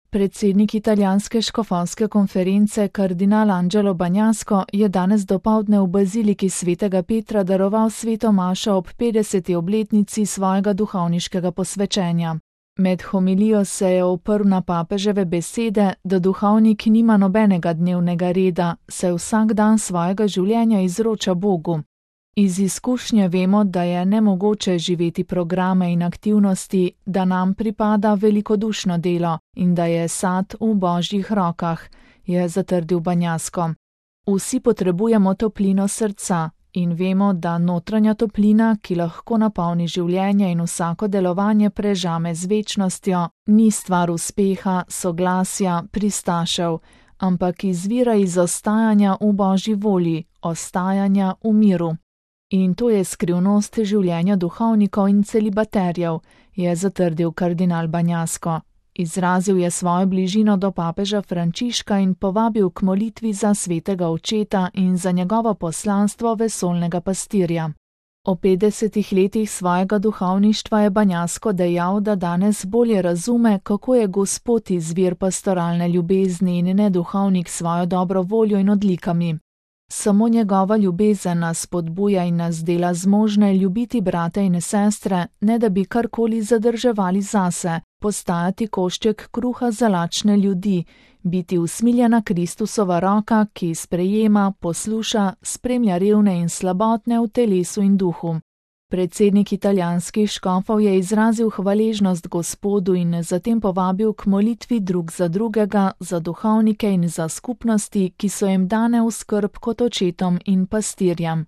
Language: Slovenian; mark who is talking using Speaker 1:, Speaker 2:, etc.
Speaker 1: Predsednik italijanske škofovske konference kardinal Angelo Bagnasco je danes dopoldne v baziliki svetega Petra daroval sveto mašo ob 50. obletnici svojega duhovniškega posvečenja. Med homilijo se je oprl na papeževe besede, da duhovnik nima nobenega dnevnega reda, saj vsak dan svojega življenja izroča Bogu. Iz izkušnje vemo, da je nemogoče živeti programe in aktivnosti, da nam pripada velikodušno delo in da je sad v Božjih rokah, je zatrdil Bagnasco. Vsi potrebujemo toplino srca in vemo, da notranja toplina, ki lahko napolni življenje in vsako delovanje prežame z večnostjo, ni stvar uspeha, soglasja, pristašev, ampak izvira iz ostajanja v Božji volji, ostajanja v miru. In to je skrivnost življenja duhovnikov in celibaterjev, je zatrdil kardinal Bagnasco. Izrazil je svojo bližino do papeža Frančiška in povabil k molitvi za svetega očeta in za njegovo poslanstvo vesoljnega pastirja. O 50 letih svojega duhovništva je Bagnasco dejal, da danes bolje razume, kako je Gospod izvir pastoralne ljubezni in ne duhovnik s svojo dobro voljo in odlikami. Samo njegova ljubezen nas spodbuja in nas dela zmožne ljubiti brate in sestre, ne da bi karkoli zadrževali zase, postajati košček kruha za lačne ljudi, biti usmiljena Kristusova roka, ki sprejema, posluša, spremlja revne in slabotne v telesu in duhu. Predsednik italijanskih škofov je izrazil hvaležnost Gospodu in zatem povabil k molitvi drug za drugega, za duhovnike in za skupnosti, ki so jim dane v skrb kot očetom in pastirjem.